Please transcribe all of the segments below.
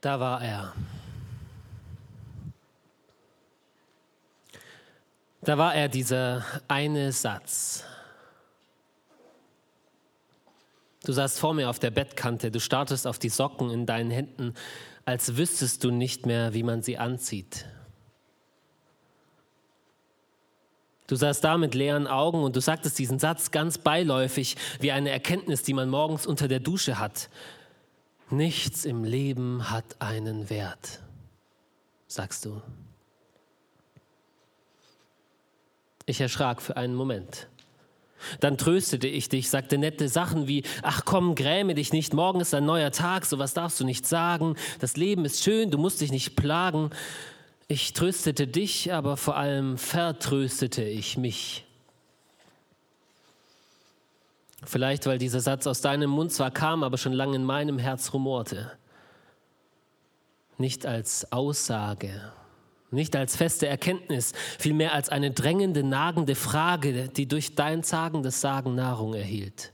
Da war er. Da war er, dieser eine Satz. Du saßt vor mir auf der Bettkante, du starrtest auf die Socken in deinen Händen, als wüsstest du nicht mehr, wie man sie anzieht. Du saßt da mit leeren Augen und du sagtest diesen Satz ganz beiläufig, wie eine Erkenntnis, die man morgens unter der Dusche hat. Nichts im Leben hat einen Wert, sagst du. Ich erschrak für einen Moment. Dann tröstete ich dich, sagte nette Sachen wie, ach komm, gräme dich nicht, morgen ist ein neuer Tag, sowas darfst du nicht sagen, das Leben ist schön, du musst dich nicht plagen. Ich tröstete dich, aber vor allem vertröstete ich mich. Vielleicht, weil dieser Satz aus deinem Mund zwar kam, aber schon lange in meinem Herz rumorte. Nicht als Aussage, nicht als feste Erkenntnis, vielmehr als eine drängende, nagende Frage, die durch dein zagendes Sagen Nahrung erhielt.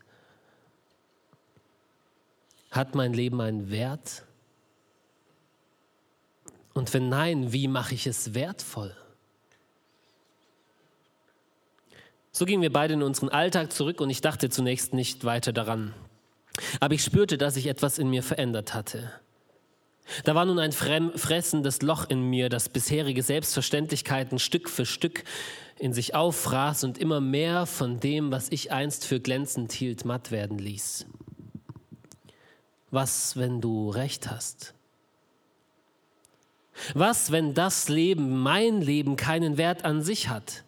Hat mein Leben einen Wert? Und wenn nein, wie mache ich es wertvoll? So gingen wir beide in unseren Alltag zurück und ich dachte zunächst nicht weiter daran. Aber ich spürte, dass sich etwas in mir verändert hatte. Da war nun ein fressendes Loch in mir, das bisherige Selbstverständlichkeiten Stück für Stück in sich auffraß und immer mehr von dem, was ich einst für glänzend hielt, matt werden ließ. Was, wenn du recht hast? Was, wenn das Leben, mein Leben, keinen Wert an sich hat?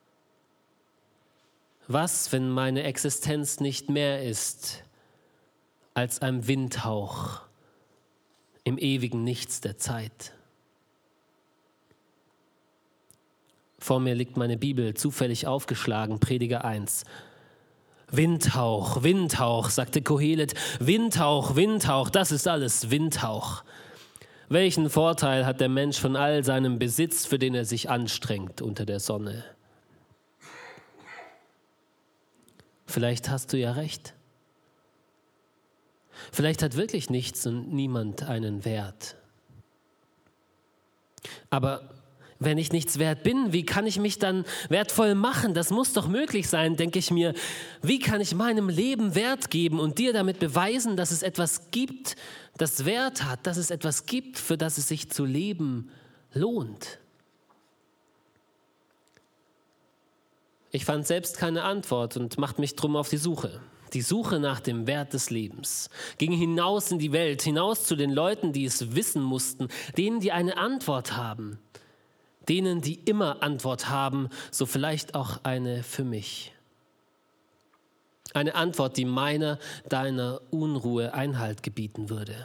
Was, wenn meine Existenz nicht mehr ist als ein Windhauch im ewigen Nichts der Zeit? Vor mir liegt meine Bibel, zufällig aufgeschlagen, Prediger 1. Windhauch, Windhauch, sagte Kohelet, Windhauch, Windhauch, das ist alles Windhauch. Welchen Vorteil hat der Mensch von all seinem Besitz, für den er sich anstrengt unter der Sonne? Vielleicht hast du ja recht. Vielleicht hat wirklich nichts und niemand einen Wert. Aber wenn ich nichts wert bin, wie kann ich mich dann wertvoll machen? Das muss doch möglich sein, denke ich mir. Wie kann ich meinem Leben Wert geben und dir damit beweisen, dass es etwas gibt, das Wert hat, dass es etwas gibt, für das es sich zu leben lohnt? Ich fand selbst keine Antwort und machte mich drum auf die Suche. Die Suche nach dem Wert des Lebens. Ging hinaus in die Welt, hinaus zu den Leuten, die es wissen mussten, denen, die eine Antwort haben. Denen, die immer Antwort haben, so vielleicht auch eine für mich. Eine Antwort, die meiner, deiner Unruhe Einhalt gebieten würde.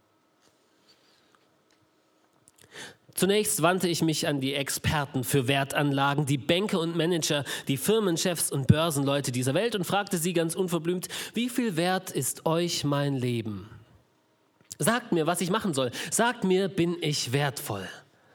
Zunächst wandte ich mich an die Experten für Wertanlagen, die Banker und Manager, die Firmenchefs und Börsenleute dieser Welt und fragte sie ganz unverblümt, wie viel wert ist euch mein Leben? Sagt mir, was ich machen soll. Sagt mir, bin ich wertvoll?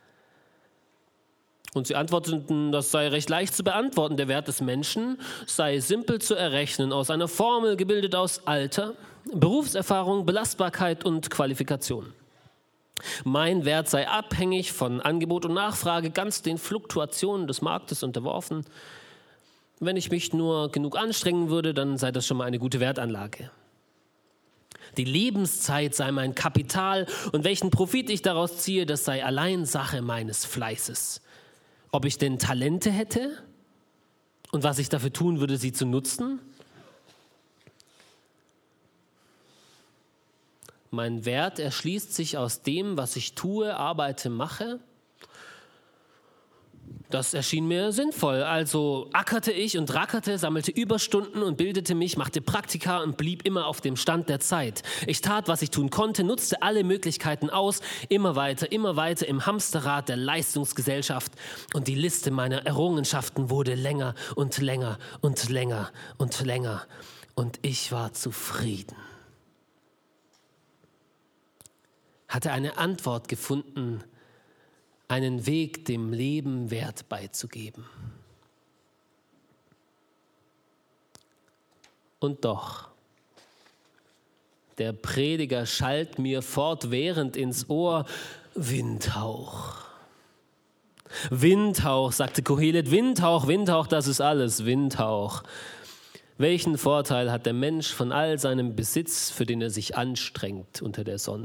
Und sie antworteten, das sei recht leicht zu beantworten. Der Wert des Menschen sei simpel zu errechnen, aus einer Formel gebildet aus Alter, Berufserfahrung, Belastbarkeit und Qualifikation. Mein Wert sei abhängig von Angebot und Nachfrage, ganz den Fluktuationen des Marktes unterworfen. Wenn ich mich nur genug anstrengen würde, dann sei das schon mal eine gute Wertanlage. Die Lebenszeit sei mein Kapital und welchen Profit ich daraus ziehe, das sei allein Sache meines Fleißes. Ob ich denn Talente hätte und was ich dafür tun würde, sie zu nutzen? Mein Wert erschließt sich aus dem, was ich tue, arbeite, mache. Das erschien mir sinnvoll. Also ackerte ich und rackerte, sammelte Überstunden und bildete mich, machte Praktika und blieb immer auf dem Stand der Zeit. Ich tat, was ich tun konnte, nutzte alle Möglichkeiten aus, immer weiter im Hamsterrad der Leistungsgesellschaft. Und die Liste meiner Errungenschaften wurde länger und länger und länger und länger. Und ich war zufrieden. Hatte eine Antwort gefunden, einen Weg, dem Leben Wert beizugeben. Und doch, Der Prediger schallt mir fortwährend ins Ohr: Windhauch. Windhauch, sagte Kohelet, Windhauch, Windhauch, das ist alles, Windhauch. Welchen Vorteil hat der Mensch von all seinem Besitz, für den er sich anstrengt unter der Sonne?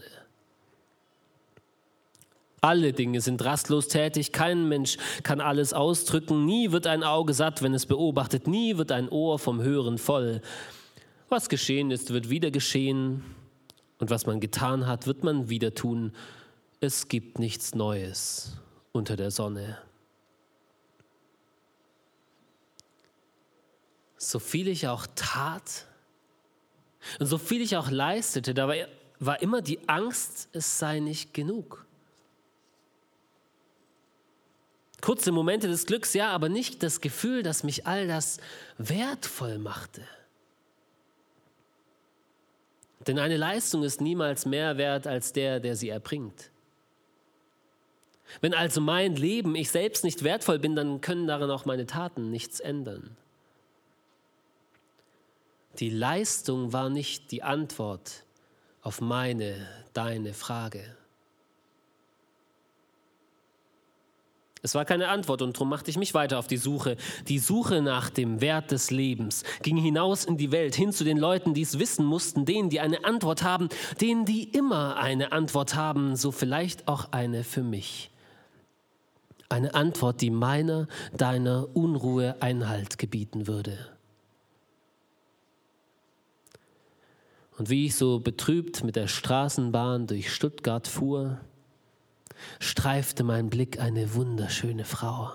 Alle Dinge sind rastlos tätig, kein Mensch kann alles ausdrücken, nie wird ein Auge satt, wenn es beobachtet, nie wird ein Ohr vom Hören voll. Was geschehen ist, wird wieder geschehen, und was man getan hat, wird man wieder tun. Es gibt nichts Neues unter der Sonne. So viel ich auch tat und so viel ich auch leistete, da war immer die Angst, es sei nicht genug. Kurze Momente des Glücks, ja, aber nicht das Gefühl, dass mich all das wertvoll machte. Denn eine Leistung ist niemals mehr wert als der sie erbringt. Wenn also mein Leben, ich selbst nicht wertvoll bin, dann können daran auch meine Taten nichts ändern. Die Leistung war nicht die Antwort auf deine Frage. Es war keine Antwort und darum machte ich mich weiter auf die Suche. Die Suche nach dem Wert des Lebens ging hinaus in die Welt, hin zu den Leuten, die es wissen mussten, denen, die eine Antwort haben, denen, die immer eine Antwort haben, so vielleicht auch eine für mich. Eine Antwort, die deiner Unruhe Einhalt gebieten würde. Und wie ich so betrübt mit der Straßenbahn durch Stuttgart fuhr, streifte mein Blick eine wunderschöne Frau.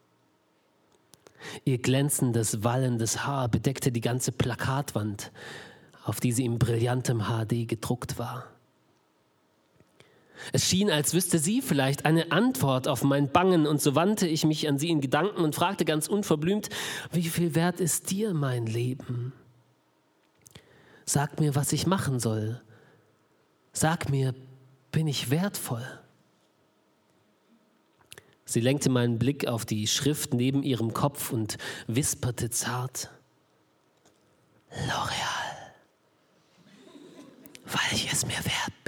Ihr glänzendes, wallendes Haar bedeckte die ganze Plakatwand, auf die sie in brillantem HD gedruckt war. Es schien, als wüsste sie vielleicht eine Antwort auf mein Bangen, und so wandte ich mich an sie in Gedanken und fragte ganz unverblümt: Wie viel wert ist dir mein Leben? Sag mir, was ich machen soll. Sag mir, bin ich wertvoll? Sie lenkte meinen Blick auf die Schrift neben ihrem Kopf und wisperte zart: L'Oreal, weil ich es mir wert bin.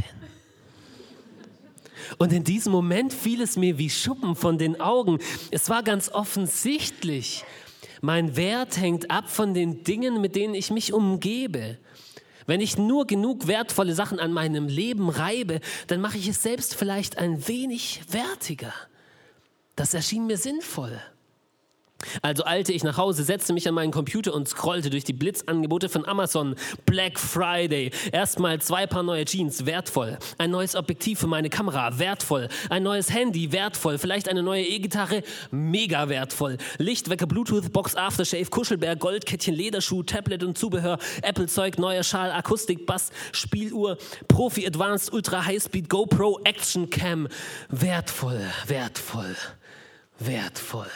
Und in diesem Moment fiel es mir wie Schuppen von den Augen. Es war ganz offensichtlich. Mein Wert hängt ab von den Dingen, mit denen ich mich umgebe. Wenn ich nur genug wertvolle Sachen an meinem Leben reibe, dann mache ich es selbst vielleicht ein wenig wertiger. Das erschien mir sinnvoll. Also eilte ich nach Hause, setzte mich an meinen Computer und scrollte durch die Blitzangebote von Amazon. Black Friday. Erstmal 2 Paar neue Jeans, wertvoll. Ein neues Objektiv für meine Kamera, wertvoll. Ein neues Handy, wertvoll. Vielleicht eine neue E-Gitarre, mega wertvoll. Lichtwecker, Bluetooth, Box, Aftershave, Kuschelbär, Goldkettchen, Lederschuh, Tablet und Zubehör, Apple-Zeug, neuer Schal, Akustik, Bass, Spieluhr, Profi Advanced, Ultra Highspeed, GoPro, Action Cam. Wertvoll, wertvoll, wertvoll.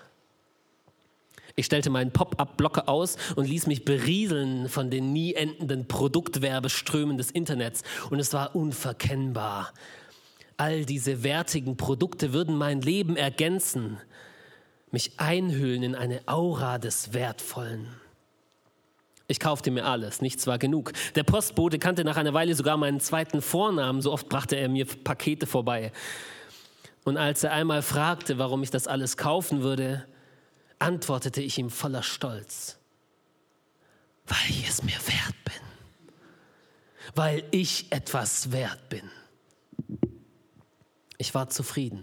Ich stellte meinen Pop-up-Blocker aus und ließ mich berieseln von den nie endenden Produktwerbeströmen des Internets. Und es war unverkennbar. All diese wertigen Produkte würden mein Leben ergänzen, mich einhüllen in eine Aura des Wertvollen. Ich kaufte mir alles, nichts war genug. Der Postbote kannte nach einer Weile sogar meinen zweiten Vornamen, so oft brachte er mir Pakete vorbei. Und als er einmal fragte, warum ich das alles kaufen würde, antwortete ich ihm voller Stolz: Weil ich es mir wert bin. Weil ich etwas wert bin. Ich war zufrieden.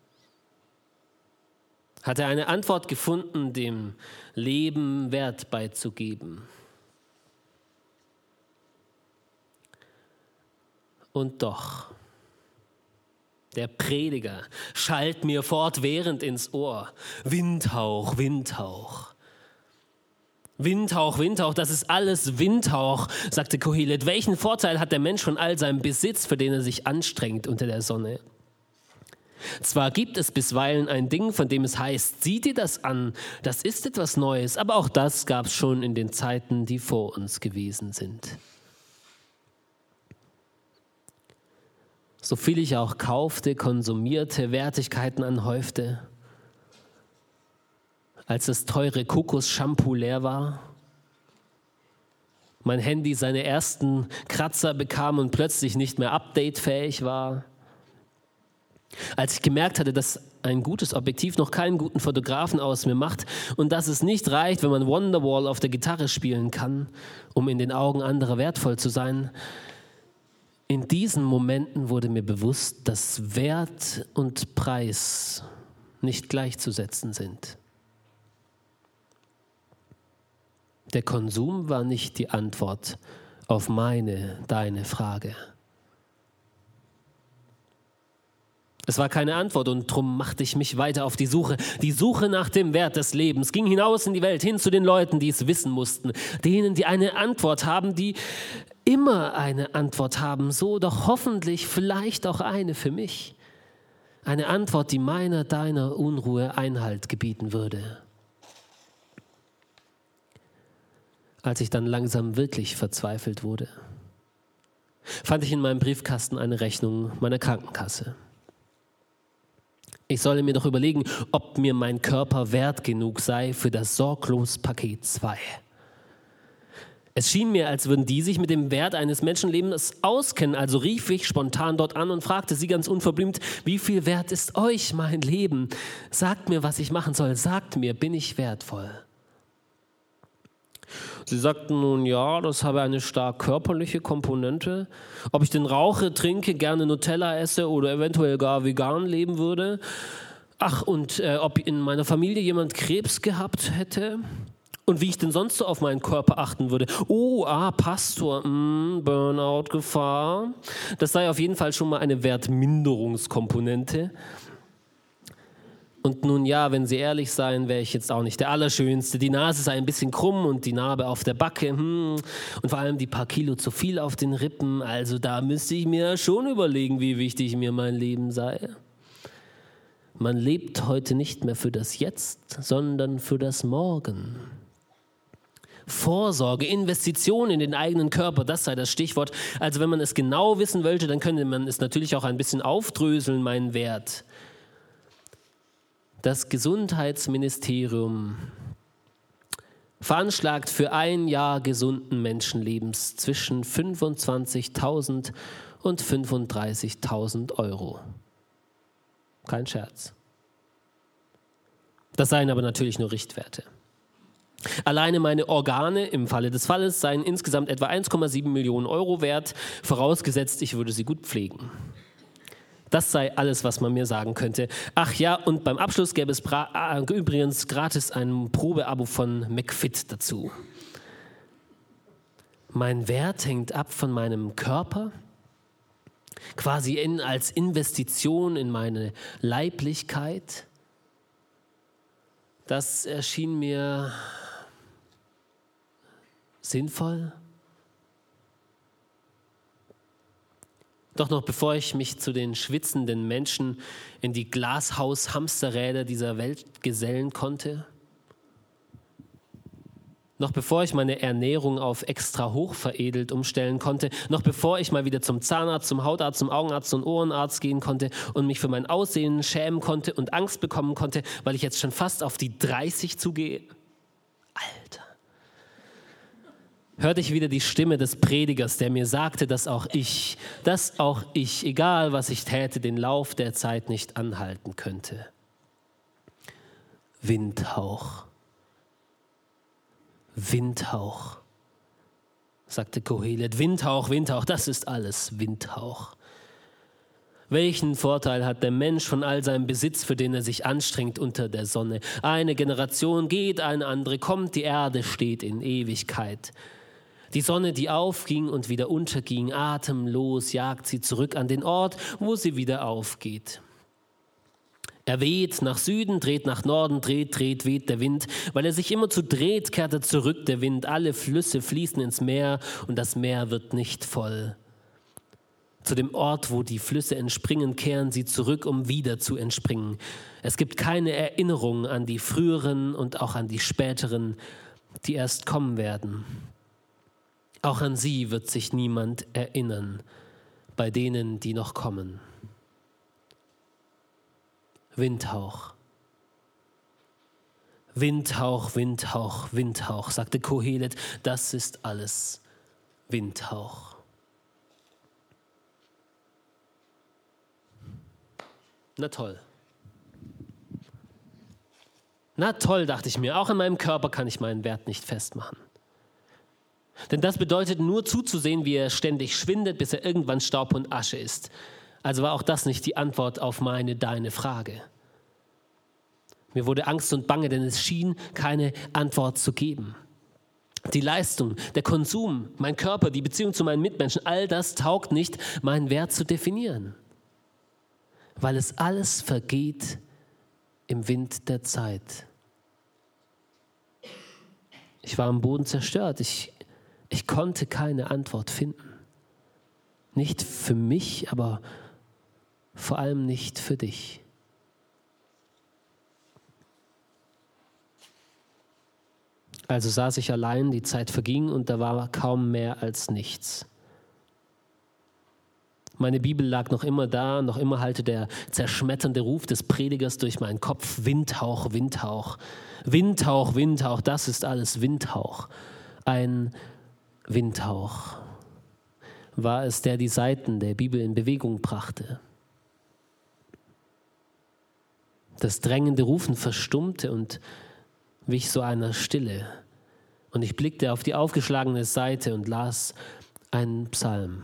Hatte eine Antwort gefunden, dem Leben Wert beizugeben. Und doch, der Prediger schallt mir fortwährend ins Ohr: Windhauch, Windhauch. Windhauch, Windhauch, das ist alles Windhauch, sagte Kohelet. Welchen Vorteil hat der Mensch von all seinem Besitz, für den er sich anstrengt unter der Sonne? Zwar gibt es bisweilen ein Ding, von dem es heißt: Sieh dir das an, das ist etwas Neues, aber auch das gab es schon in den Zeiten, die vor uns gewesen sind. So viel ich auch kaufte, konsumierte, Wertigkeiten anhäufte, als das teure Kokos-Shampoo leer war, mein Handy seine ersten Kratzer bekam und plötzlich nicht mehr updatefähig war. Als ich gemerkt hatte, dass ein gutes Objektiv noch keinen guten Fotografen aus mir macht und dass es nicht reicht, wenn man Wonderwall auf der Gitarre spielen kann, um in den Augen anderer wertvoll zu sein. In diesen Momenten wurde mir bewusst, dass Wert und Preis nicht gleichzusetzen sind. Der Konsum war nicht die Antwort auf deine Frage. Es war keine Antwort und drum machte ich mich weiter auf die Suche. Die Suche nach dem Wert des Lebens ging hinaus in die Welt, hin zu den Leuten, die es wissen mussten. Denen, die eine Antwort haben, die immer eine Antwort haben. So doch hoffentlich vielleicht auch eine für mich. Eine Antwort, die deiner Unruhe Einhalt gebieten würde. Als ich dann langsam wirklich verzweifelt wurde, fand ich in meinem Briefkasten eine Rechnung meiner Krankenkasse. Ich solle mir doch überlegen, ob mir mein Körper wert genug sei für das Sorglos-Paket 2. Es schien mir, als würden die sich mit dem Wert eines Menschenlebens auskennen, also rief ich spontan dort an und fragte sie ganz unverblümt, wie viel wert ist euch mein Leben? Sagt mir, was ich machen soll, sagt mir, bin ich wertvoll? Sie sagten nun, ja, das habe eine stark körperliche Komponente. Ob ich denn rauche, trinke, gerne Nutella esse oder eventuell gar vegan leben würde. Ach, und ob in meiner Familie jemand Krebs gehabt hätte. Und wie ich denn sonst so auf meinen Körper achten würde. Pastor, Burnout-Gefahr. Das sei auf jeden Fall schon mal eine Wertminderungskomponente. Und nun ja, wenn Sie ehrlich seien, wäre ich jetzt auch nicht der Allerschönste. Die Nase sei ein bisschen krumm und die Narbe auf der Backe. Und vor allem die paar Kilo zu viel auf den Rippen. Also da müsste ich mir schon überlegen, wie wichtig mir mein Leben sei. Man lebt heute nicht mehr für das Jetzt, sondern für das Morgen. Vorsorge, Investition in den eigenen Körper, das sei das Stichwort. Also wenn man es genau wissen wollte, dann könnte man es natürlich auch ein bisschen aufdröseln, meinen Wert. Das Gesundheitsministerium veranschlagt für ein Jahr gesunden Menschenlebens zwischen 25.000 und 35.000 Euro. Kein Scherz. Das seien aber natürlich nur Richtwerte. Alleine meine Organe im Falle des Falles seien insgesamt etwa 1,7 Millionen Euro wert, vorausgesetzt, ich würde sie gut pflegen. Das sei alles, was man mir sagen könnte. Ach ja, und beim Abschluss gäbe es übrigens gratis ein Probeabo von McFit dazu. Mein Wert hängt ab von meinem Körper, quasi als Investition in meine Leiblichkeit. Das erschien mir sinnvoll. Doch noch bevor ich mich zu den schwitzenden Menschen in die Glashaus-Hamsterräder dieser Welt gesellen konnte, noch bevor ich meine Ernährung auf extra hoch veredelt umstellen konnte, noch bevor ich mal wieder zum Zahnarzt, zum Hautarzt, zum Augenarzt und Ohrenarzt gehen konnte und mich für mein Aussehen schämen konnte und Angst bekommen konnte, weil ich jetzt schon fast auf die 30 zugehe. Alter. Hörte ich wieder die Stimme des Predigers, der mir sagte, dass auch ich, egal was ich täte, den Lauf der Zeit nicht anhalten könnte. Windhauch, Windhauch, sagte Kohelet. Windhauch, Windhauch, das ist alles Windhauch. Welchen Vorteil hat der Mensch von all seinem Besitz, für den er sich anstrengt unter der Sonne? Eine Generation geht, eine andere kommt, die Erde steht in Ewigkeit. Die Sonne, die aufging und wieder unterging, atemlos jagt sie zurück an den Ort, wo sie wieder aufgeht. Er weht nach Süden, dreht nach Norden, dreht, weht der Wind. Weil er sich immerzu dreht, kehrt er zurück, der Wind. Alle Flüsse fließen ins Meer und das Meer wird nicht voll. Zu dem Ort, wo die Flüsse entspringen, kehren sie zurück, um wieder zu entspringen. Es gibt keine Erinnerung an die früheren und auch an die späteren, die erst kommen werden. Auch an sie wird sich niemand erinnern, bei denen, die noch kommen. Windhauch. Windhauch, Windhauch, Windhauch, sagte Kohelet, das ist alles Windhauch. Na toll. Na toll, dachte ich mir, auch an meinem Körper kann ich meinen Wert nicht festmachen. Denn das bedeutet nur zuzusehen, wie er ständig schwindet, bis er irgendwann Staub und Asche ist. Also war auch das nicht die Antwort auf deine Frage. Mir wurde Angst und Bange, denn es schien keine Antwort zu geben. Die Leistung, der Konsum, mein Körper, die Beziehung zu meinen Mitmenschen, all das taugt nicht, meinen Wert zu definieren. Weil es alles vergeht im Wind der Zeit. Ich war am Boden zerstört. Ich konnte keine Antwort finden. Nicht für mich, aber vor allem nicht für dich. Also saß ich allein, die Zeit verging und da war kaum mehr als nichts. Meine Bibel lag noch immer da, noch immer hallte der zerschmetternde Ruf des Predigers durch meinen Kopf. Windhauch, Windhauch, Windhauch, Windhauch, das ist alles Windhauch. Ein Windhauch war es, der die Seiten der Bibel in Bewegung brachte. Das drängende Rufen verstummte und wich so einer Stille. Und ich blickte auf die aufgeschlagene Seite und las einen Psalm.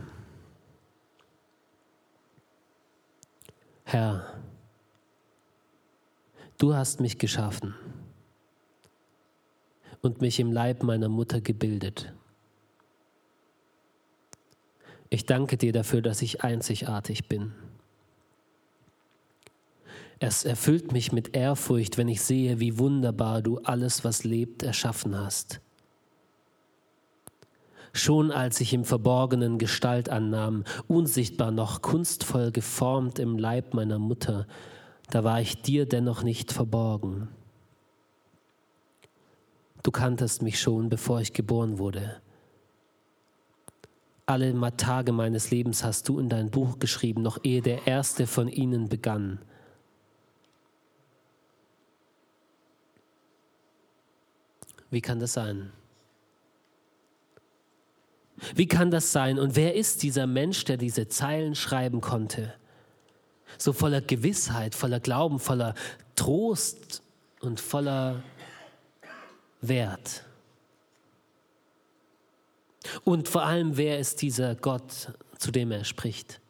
Herr, du hast mich geschaffen und mich im Leib meiner Mutter gebildet. Ich danke dir dafür, dass ich einzigartig bin. Es erfüllt mich mit Ehrfurcht, wenn ich sehe, wie wunderbar du alles, was lebt, erschaffen hast. Schon als ich im Verborgenen Gestalt annahm, unsichtbar noch kunstvoll geformt im Leib meiner Mutter, da war ich dir dennoch nicht verborgen. Du kanntest mich schon, bevor ich geboren wurde. Alle Tage meines Lebens hast du in dein Buch geschrieben, noch ehe der erste von ihnen begann. Wie kann das sein? Wie kann das sein? Und wer ist dieser Mensch, der diese Zeilen schreiben konnte? So voller Gewissheit, voller Glauben, voller Trost und voller Wert. Und vor allem, wer ist dieser Gott, zu dem er spricht?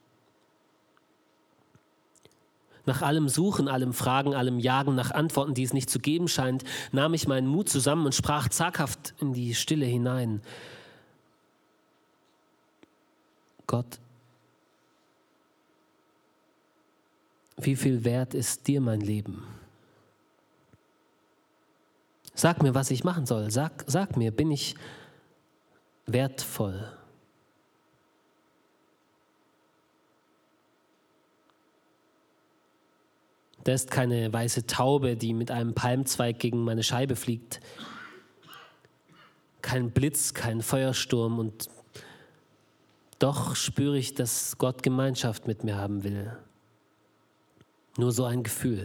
Nach allem Suchen, allem Fragen, allem Jagen nach Antworten, die es nicht zu geben scheint, nahm ich meinen Mut zusammen und sprach zaghaft in die Stille hinein. Gott, wie viel wert ist dir mein Leben? Sag mir, was ich machen soll. Sag mir, bin ich wertvoll? Da ist keine weiße Taube, die mit einem Palmzweig gegen meine Scheibe fliegt. Kein Blitz, kein Feuersturm und doch spüre ich, dass Gott Gemeinschaft mit mir haben will. Nur so ein Gefühl.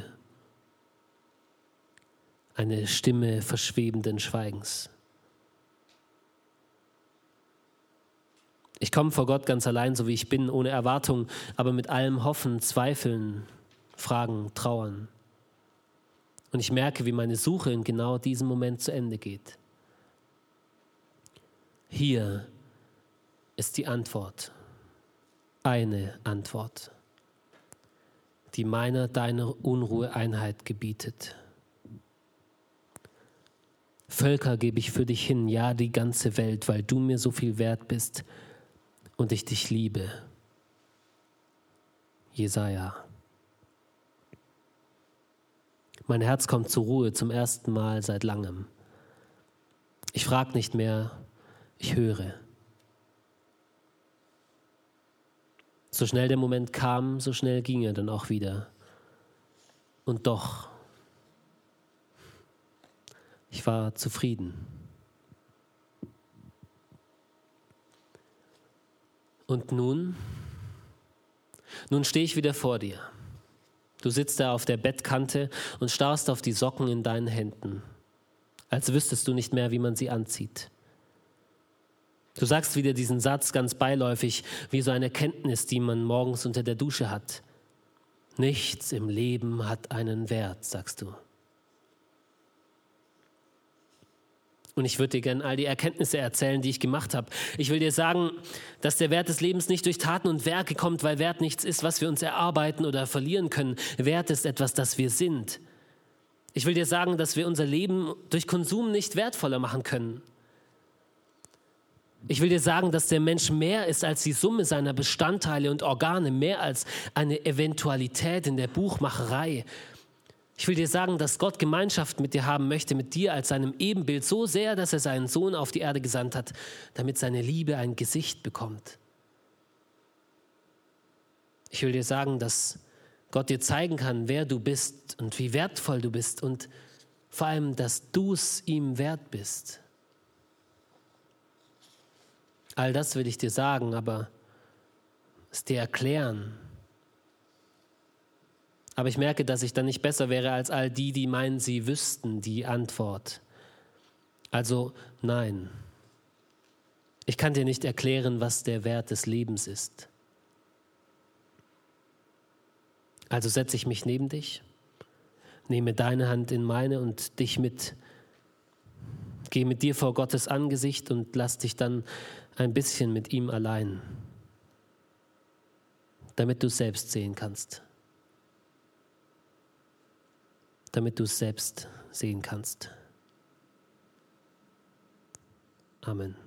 Eine Stimme verschwebenden Schweigens. Ich komme vor Gott ganz allein, so wie ich bin, ohne Erwartung, aber mit allem Hoffen, Zweifeln, Fragen, Trauern. Und ich merke, wie meine Suche in genau diesem Moment zu Ende geht. Hier ist die Antwort. Eine Antwort, die deiner Unruhe Einheit gebietet. Völker gebe ich für dich hin, ja, die ganze Welt, weil du mir so viel wert bist und ich dich liebe. Jesaja. Mein Herz kommt zur Ruhe zum ersten Mal seit langem. Ich frage nicht mehr, ich höre. So schnell der Moment kam, so schnell ging er dann auch wieder. Und doch, ich war zufrieden. Und nun stehe ich wieder vor dir. Du sitzt da auf der Bettkante und starrst auf die Socken in deinen Händen, als wüsstest du nicht mehr, wie man sie anzieht. Du sagst wieder diesen Satz ganz beiläufig, wie so eine Erkenntnis, die man morgens unter der Dusche hat. Nichts im Leben hat einen Wert, sagst du. Und ich würde dir gerne all die Erkenntnisse erzählen, die ich gemacht habe. Ich will dir sagen, dass der Wert des Lebens nicht durch Taten und Werke kommt, weil Wert nichts ist, was wir uns erarbeiten oder verlieren können. Wert ist etwas, das wir sind. Ich will dir sagen, dass wir unser Leben durch Konsum nicht wertvoller machen können. Ich will dir sagen, dass der Mensch mehr ist als die Summe seiner Bestandteile und Organe, mehr als eine Eventualität in der Buchmacherei. Ich will dir sagen, dass Gott Gemeinschaft mit dir haben möchte, mit dir als seinem Ebenbild, so sehr, dass er seinen Sohn auf die Erde gesandt hat, damit seine Liebe ein Gesicht bekommt. Ich will dir sagen, dass Gott dir zeigen kann, wer du bist und wie wertvoll du bist und vor allem, dass du es ihm wert bist. All das will ich dir sagen, aber es dir erklären. Aber ich merke, dass ich dann nicht besser wäre als all die, die meinen, sie wüssten die Antwort. Also nein, ich kann dir nicht erklären, was der Wert des Lebens ist. Also setze ich mich neben dich, nehme deine Hand in meine und dich mit. Geh mit dir vor Gottes Angesicht und lass dich dann ein bisschen mit ihm allein, damit du es selbst sehen kannst. Damit du es selbst sehen kannst. Amen.